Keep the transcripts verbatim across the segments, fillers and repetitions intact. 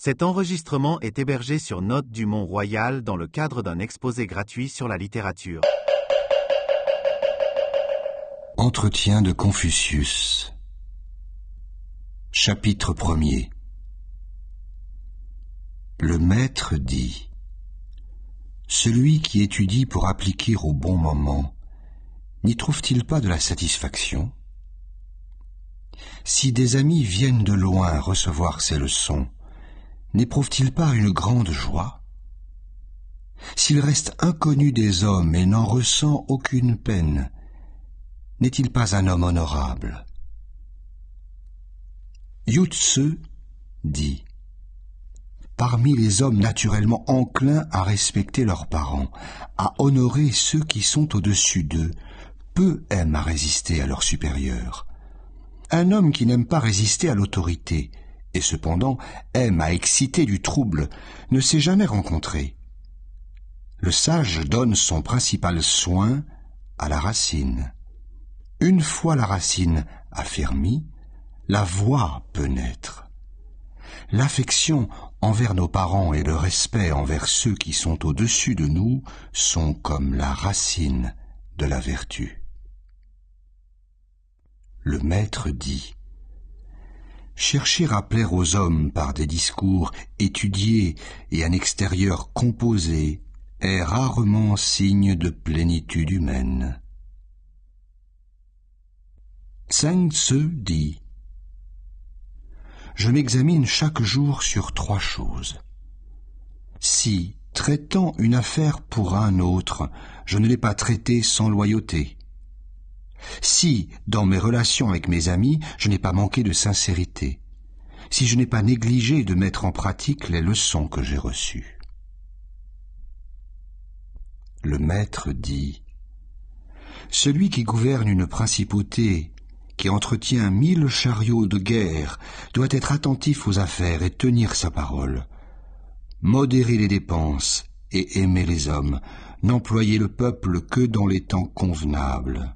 Cet enregistrement est hébergé sur Notes du Mont-Royal dans le cadre d'un exposé gratuit sur la littérature. Entretien de Confucius. Chapitre premier. Le maître dit : celui qui étudie pour appliquer au bon moment, n'y trouve-t-il pas de la satisfaction ? Si des amis viennent de loin recevoir ces leçons, n'éprouve-t-il pas une grande joie ? S'il reste inconnu des hommes et n'en ressent aucune peine, n'est-il pas un homme honorable ? Yu Tzu dit : parmi les hommes naturellement enclins à respecter leurs parents, à honorer ceux qui sont au-dessus d'eux, peu aiment à résister à leurs supérieurs. Un homme qui n'aime pas résister à l'autorité, et cependant aime à exciter du trouble, ne s'est jamais rencontré. Le sage donne son principal soin à la racine. Une fois la racine affermie, la voie peut naître. L'affection envers nos parents et le respect envers ceux qui sont au-dessus de nous sont comme la racine de la vertu. Le maître dit : chercher à plaire aux hommes par des discours étudiés et un extérieur composé est rarement signe de plénitude humaine. Zheng Tzu dit : je m'examine chaque jour sur trois choses. Si, traitant une affaire pour un autre, je ne l'ai pas traitée sans loyauté. Si, dans mes relations avec mes amis, je n'ai pas manqué de sincérité. Si je n'ai pas négligé de mettre en pratique les leçons que j'ai reçues. Le maître dit : celui qui gouverne une principauté, qui entretient mille chariots de guerre, doit être attentif aux affaires et tenir sa parole. Modérer les dépenses et aimer les hommes, n'employer le peuple que dans les temps convenables.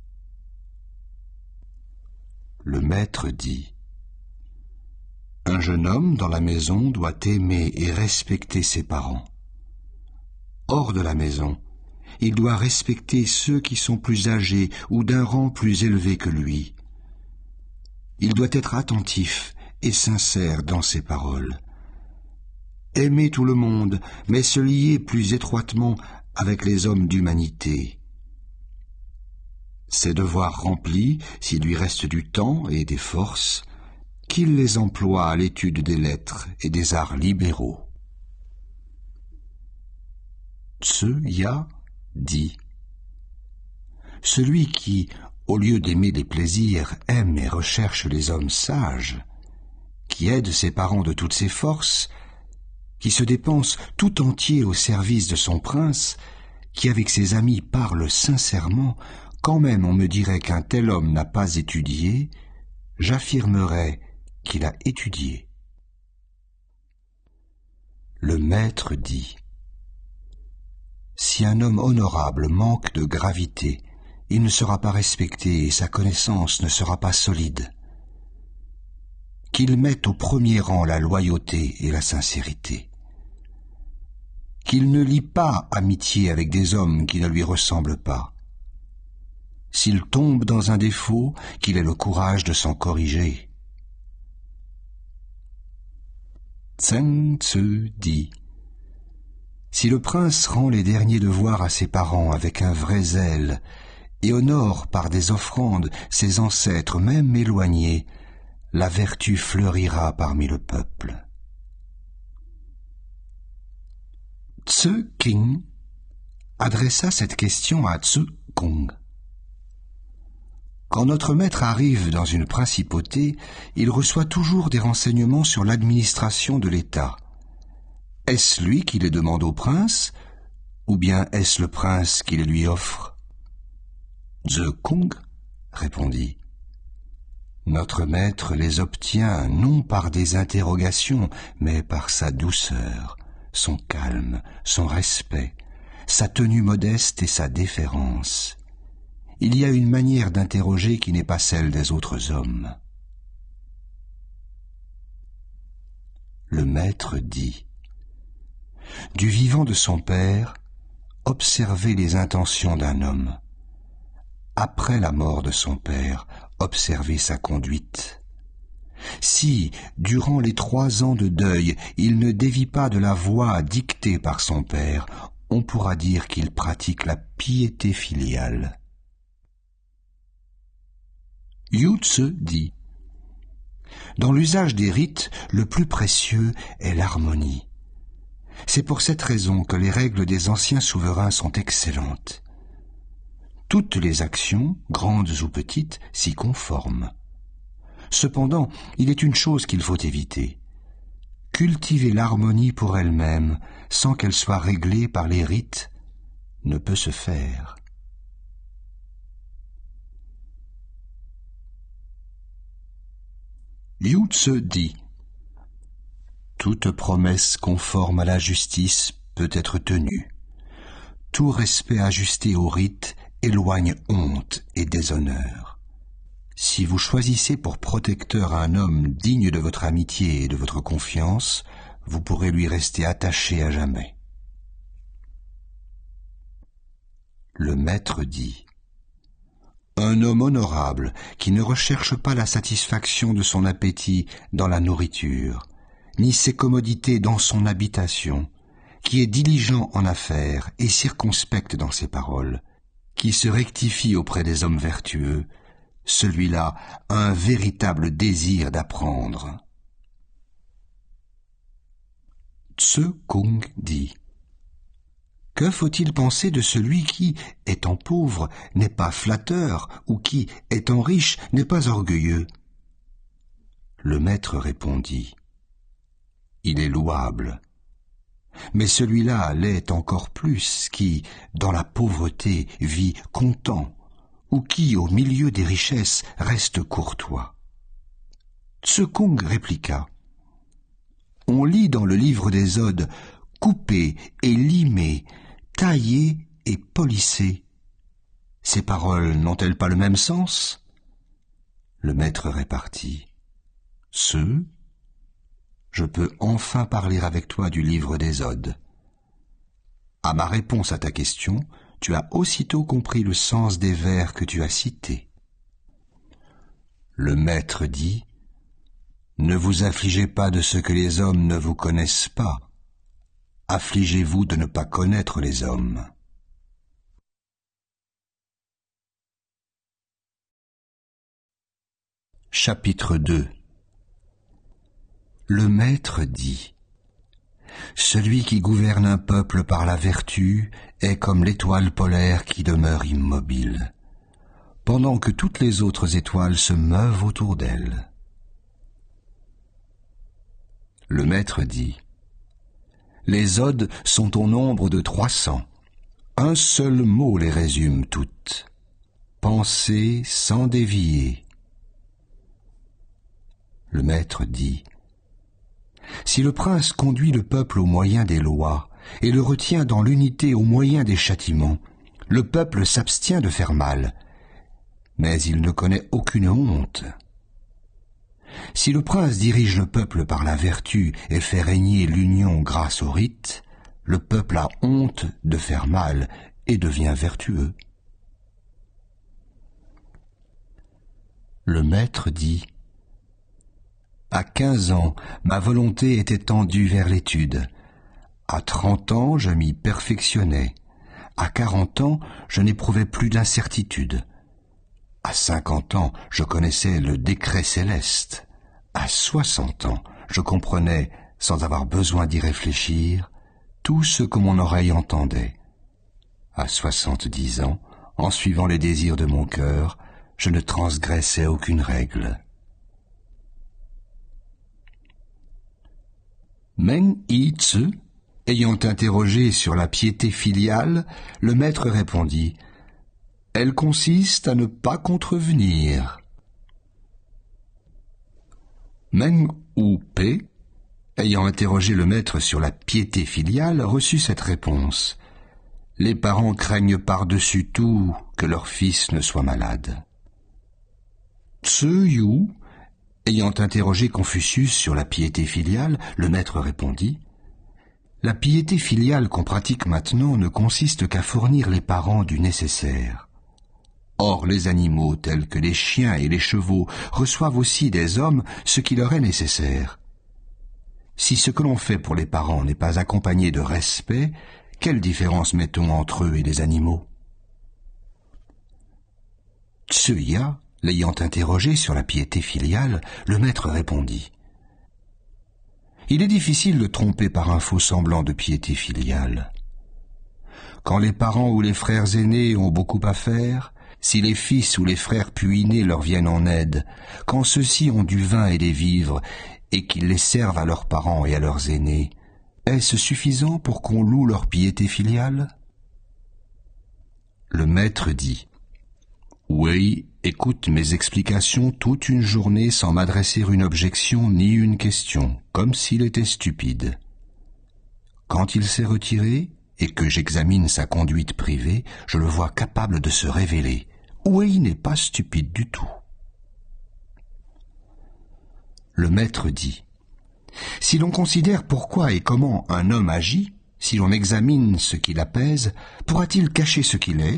Le maître dit : un jeune homme dans la maison doit aimer et respecter ses parents. Hors de la maison, il doit respecter ceux qui sont plus âgés ou d'un rang plus élevé que lui. Il doit être attentif et sincère dans ses paroles. Aimer tout le monde, mais se lier plus étroitement avec les hommes d'humanité. Ses devoirs remplis, s'il lui reste du temps et des forces, qu'il les emploie à l'étude des lettres et des arts libéraux. Tzu Ya dit : celui qui, au lieu d'aimer les plaisirs, aime et recherche les hommes sages, qui aide ses parents de toutes ses forces, qui se dépense tout entier au service de son prince, qui avec ses amis parle sincèrement, quand même on me dirait qu'un tel homme n'a pas étudié, j'affirmerais qu'il a étudié. Le maître dit : si un homme honorable manque de gravité, il ne sera pas respecté et sa connaissance ne sera pas solide. Qu'il mette au premier rang la loyauté et la sincérité. Qu'il ne lie pas amitié avec des hommes qui ne lui ressemblent pas. S'il tombe dans un défaut, qu'il ait le courage de s'en corriger. Zheng Tzu dit : si le prince rend les derniers devoirs à ses parents avec un vrai zèle et honore par des offrandes ses ancêtres même éloignés, la vertu fleurira parmi le peuple. Tzu King adressa cette question à Tzu Kung. Quand notre maître arrive dans une principauté, il reçoit toujours des renseignements sur l'administration de l'État. Est-ce lui qui les demande au prince, ou bien est-ce le prince qui les lui offre ? Tzu Kung répondit : notre maître les obtient non par des interrogations, mais par sa douceur, son calme, son respect, sa tenue modeste et sa déférence. Il y a une manière d'interroger qui n'est pas celle des autres hommes. Le maître dit: Du vivant de son père, observez les intentions d'un homme. Après la mort de son père, observez sa conduite. Si, durant les trois ans de deuil, il ne dévie pas de la voie dictée par son père, on pourra dire qu'il pratique la piété filiale. Yü-tse dit: Dans l'usage des rites, le plus précieux est l'harmonie. C'est pour cette raison que les règles des anciens souverains sont excellentes. Toutes les actions, grandes ou petites, s'y conforment. Cependant, il est une chose qu'il faut éviter. Cultiver l'harmonie pour elle-même, sans qu'elle soit réglée par les rites, ne peut se faire. Yü-tse dit: Toute promesse conforme à la justice peut être tenue. Tout respect ajusté au rite éloigne honte et déshonneur. Si vous choisissez pour protecteur un homme digne de votre amitié et de votre confiance, vous pourrez lui rester attaché à jamais. Le maître dit: Un homme honorable qui ne recherche pas la satisfaction de son appétit dans la nourriture, ni ses commodités dans son habitation, qui est diligent en affaires et circonspect dans ses paroles, qui se rectifie auprès des hommes vertueux, celui-là a un véritable désir d'apprendre. Tse-kung dit: Que faut-il penser de celui qui, étant pauvre, n'est pas flatteur, ou qui, étant riche, n'est pas orgueilleux? Le maître répondit: Il est louable. Mais celui-là l'est encore plus, qui, dans la pauvreté, vit content, ou qui, au milieu des richesses, reste courtois. Tse-kung répliqua: On lit dans le livre des Odes: couper et limer, tailler et polisser. Ces paroles n'ont-elles pas le même sens? Le maître répartit: Ce, je peux enfin parler avec toi du livre des Odes. À ma réponse à ta question, tu as aussitôt compris le sens des vers que tu as cités. Le maître dit: Ne vous affligez pas de ce que les hommes ne vous connaissent pas. Affligez-vous de ne pas connaître les hommes. Chapitre deux. Le maître dit: Celui qui gouverne un peuple par la vertu est comme l'étoile polaire qui demeure immobile, pendant que toutes les autres étoiles se meuvent autour d'elle. Le maître dit: Les Odes sont au nombre de trois cents. Un seul mot les résume toutes. Penser sans dévier. Le maître dit: Si le prince conduit le peuple au moyen des lois et le retient dans l'unité au moyen des châtiments, le peuple s'abstient de faire mal, mais il ne connaît aucune honte. Si le prince dirige le peuple par la vertu et fait régner l'union grâce au rite, le peuple a honte de faire mal et devient vertueux. Le maître dit: À quinze ans, ma volonté était tendue vers l'étude. À trente ans, je m'y perfectionnais. À quarante ans, je n'éprouvais plus d'incertitude. À cinquante ans, je connaissais le décret céleste. À soixante ans, je comprenais, sans avoir besoin d'y réfléchir, tout ce que mon oreille entendait. À soixante-dix ans, en suivant les désirs de mon cœur, je ne transgressais aucune règle. Meng-Yi-Tse, ayant interrogé sur la piété filiale, le maître répondit: Elle consiste à ne pas contrevenir. Meng-Hu-Pe, ayant interrogé le maître sur la piété filiale, reçut cette réponse: Les parents craignent par-dessus tout que leur fils ne soit malade. Tse-Yu, Ayant interrogé Confucius sur la piété filiale, le maître répondit « La piété filiale qu'on pratique maintenant ne consiste qu'à fournir les parents du nécessaire. Or, les animaux tels que les chiens et les chevaux reçoivent aussi des hommes ce qui leur est nécessaire. Si ce que l'on fait pour les parents n'est pas accompagné de respect, quelle différence mettons entre eux et les animaux ?» Tsuya, l'ayant interrogé sur la piété filiale, le maître répondit « Il est difficile de tromper par un faux semblant de piété filiale. Quand les parents ou les frères aînés ont beaucoup à faire, si les fils ou les frères puinés leur viennent en aide, quand ceux-ci ont du vin et des vivres, et qu'ils les servent à leurs parents et à leurs aînés, est-ce suffisant pour qu'on loue leur piété filiale ?» Le maître dit « Oui, écoute mes explications toute une journée sans m'adresser une objection ni une question, comme s'il était stupide. Quand il s'est retiré, et que j'examine sa conduite privée, je le vois capable de se révéler. Wei n'est pas stupide du tout. » Le maître dit « Si l'on considère pourquoi et comment un homme agit, si l'on examine ce qui l'apaise, pourra-t-il cacher ce qu'il est ?»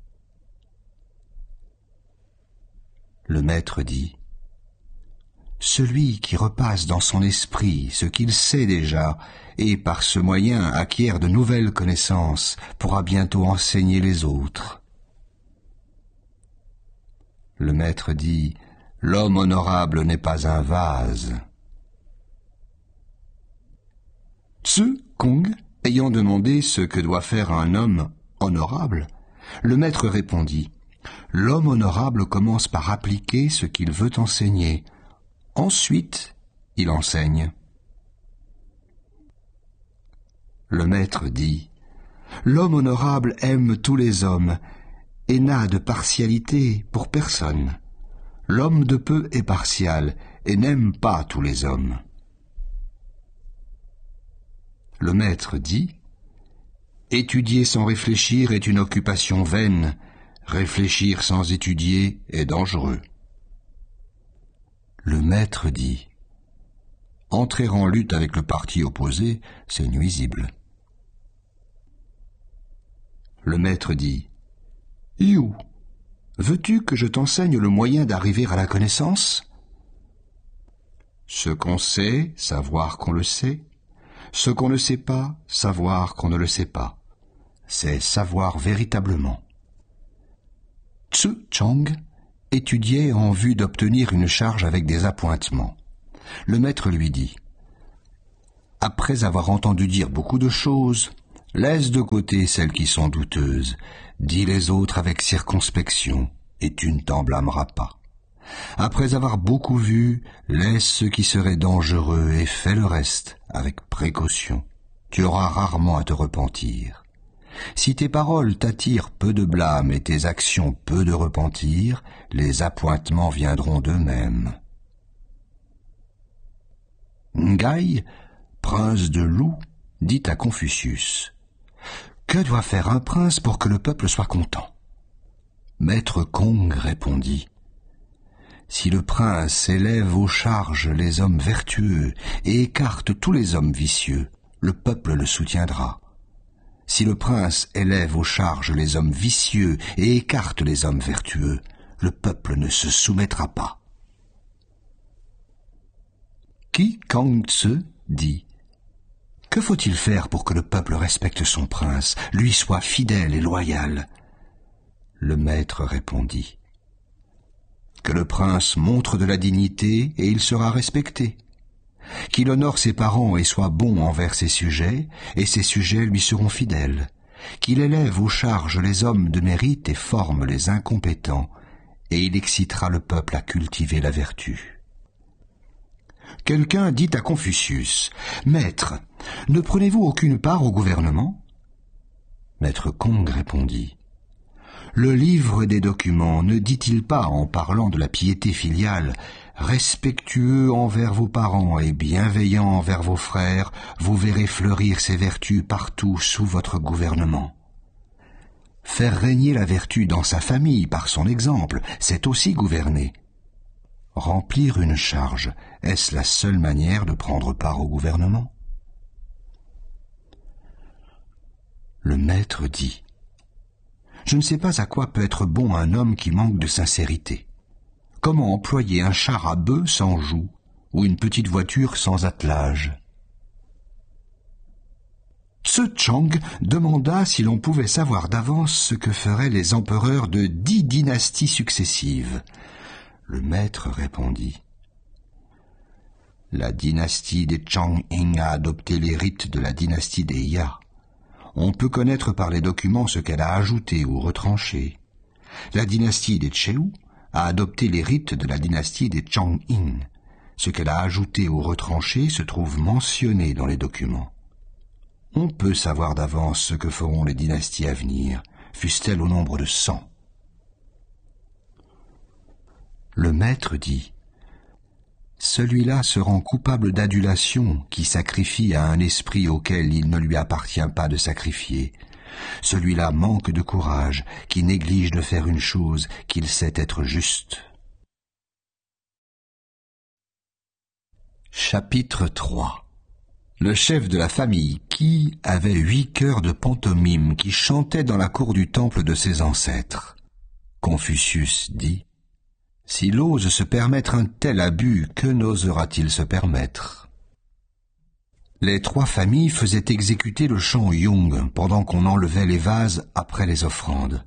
Le maître dit « Celui qui repasse dans son esprit ce qu'il sait déjà, et par ce moyen acquiert de nouvelles connaissances, pourra bientôt enseigner les autres. » Le maître dit « L'homme honorable n'est pas un vase. » Tsu Kung, ayant demandé ce que doit faire un homme honorable, le maître répondit « L'homme honorable commence par appliquer ce qu'il veut enseigner. Ensuite, il enseigne. » Le maître dit « L'homme honorable aime tous les hommes et n'a de partialité pour personne. L'homme de peu est partial et n'aime pas tous les hommes. » Le maître dit « Étudier sans réfléchir est une occupation vaine. Réfléchir sans étudier est dangereux. » Le maître dit « Entrer en lutte avec le parti opposé, c'est nuisible. » Le maître dit « You, veux-tu que je t'enseigne le moyen d'arriver à la connaissance ? Ce qu'on sait, savoir qu'on le sait. Ce qu'on ne sait pas, savoir qu'on ne le sait pas. C'est savoir véritablement. » Tsu Chang étudiait en vue d'obtenir une charge avec des appointements. Le maître lui dit « Après avoir entendu dire beaucoup de choses, laisse de côté celles qui sont douteuses, dis les autres avec circonspection, et tu ne t'en blâmeras pas. Après avoir beaucoup vu, laisse ce qui serait dangereux et fais le reste avec précaution. Tu auras rarement à te repentir. Si tes paroles t'attirent peu de blâme et tes actions peu de repentir, les appointements viendront d'eux-mêmes. » Ngai, prince de Lu, dit à Confucius « Que doit faire un prince pour que le peuple soit content ?» Maître Kong répondit « Si le prince élève aux charges les hommes vertueux et écarte tous les hommes vicieux, le peuple le soutiendra. Si le prince élève aux charges les hommes vicieux et écarte les hommes vertueux, le peuple ne se soumettra pas. » Ki Kang-tse dit « Que faut-il faire pour que le peuple respecte son prince, lui soit fidèle et loyal ?» Le maître répondit « Que le prince montre de la dignité et il sera respecté. Qu'il honore ses parents et soit bon envers ses sujets, et ses sujets lui seront fidèles. Qu'il élève aux charges les hommes de mérite et forme les incompétents, et il excitera le peuple à cultiver la vertu. » Quelqu'un dit à Confucius « Maître, ne prenez-vous aucune part au gouvernement ?» Maître Kong répondit « Le livre des documents ne dit-il pas, en parlant de la piété filiale, respectueux envers vos parents et bienveillant envers vos frères, vous verrez fleurir ces vertus partout sous votre gouvernement. Faire régner la vertu dans sa famille par son exemple, c'est aussi gouverner. Remplir une charge, est-ce la seule manière de prendre part au gouvernement? Le maître dit: Je ne sais pas à quoi peut être bon un homme qui manque de sincérité. Comment employer un char à bœufs sans joug, ou une petite voiture sans attelage? Tse Chang demanda si l'on pouvait savoir d'avance ce que feraient les empereurs de dix dynasties successives. Le maître répondit: La dynastie des Chang-Ing a adopté les rites de la dynastie des Ya. On peut connaître par les documents ce qu'elle a ajouté ou retranché. La dynastie des Cheu a adopté les rites de la dynastie des Chang-In. Ce qu'elle a ajouté ou retranché se trouve mentionné dans les documents. On peut savoir d'avance ce que feront les dynasties à venir, fussent-elles au nombre de cent. Le maître dit: Celui-là se rend coupable d'adulation qui sacrifie à un esprit auquel il ne lui appartient pas de sacrifier. Celui-là manque de courage, qui néglige de faire une chose qu'il sait être juste. Chapitre trois. Le chef de la famille Qi avait huit chœurs de pantomime qui chantaient dans la cour du temple de ses ancêtres. Confucius dit: S'il ose se permettre un tel abus, que n'osera-t-il se permettre? Les trois familles faisaient exécuter le chant Yung pendant qu'on enlevait les vases après les offrandes.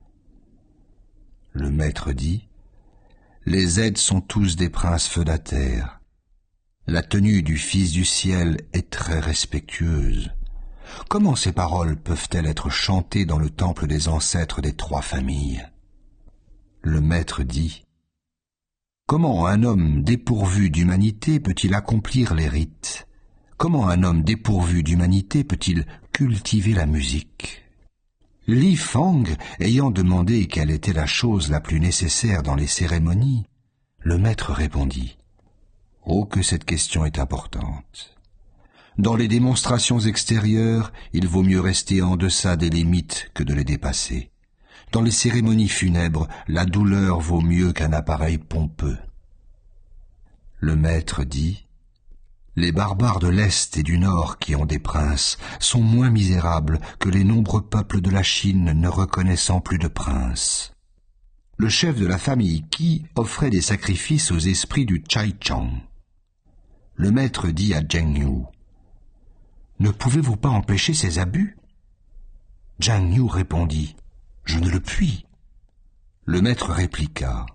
Le maître dit: Les aides sont tous des princes feudataires. La tenue du Fils du ciel est très respectueuse. Comment ces paroles peuvent-elles être chantées dans le temple des ancêtres des trois familles? Le maître dit: Comment un homme dépourvu d'humanité peut-il accomplir les rites? Comment un homme dépourvu d'humanité peut-il cultiver la musique? Li Fang, ayant demandé quelle était la chose la plus nécessaire dans les cérémonies, le maître répondit: Oh, que cette question est importante. Dans les démonstrations extérieures, il vaut mieux rester en deçà des limites que de les dépasser. Dans les cérémonies funèbres, la douleur vaut mieux qu'un appareil pompeux. Le maître dit: Les barbares de l'Est et du Nord qui ont des princes sont moins misérables que les nombreux peuples de la Chine ne reconnaissant plus de princes. Le chef de la famille Qi offrait des sacrifices aux esprits du Chai-Chang. Le maître dit à Zheng Yu: Ne pouvez-vous pas empêcher ces abus? Zheng Yu répondit: Je ne le puis. Le maître répliqua: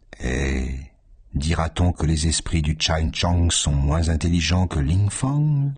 Eh, dira-t-on que les esprits du Chai-Chang sont moins intelligents que Ling Fang?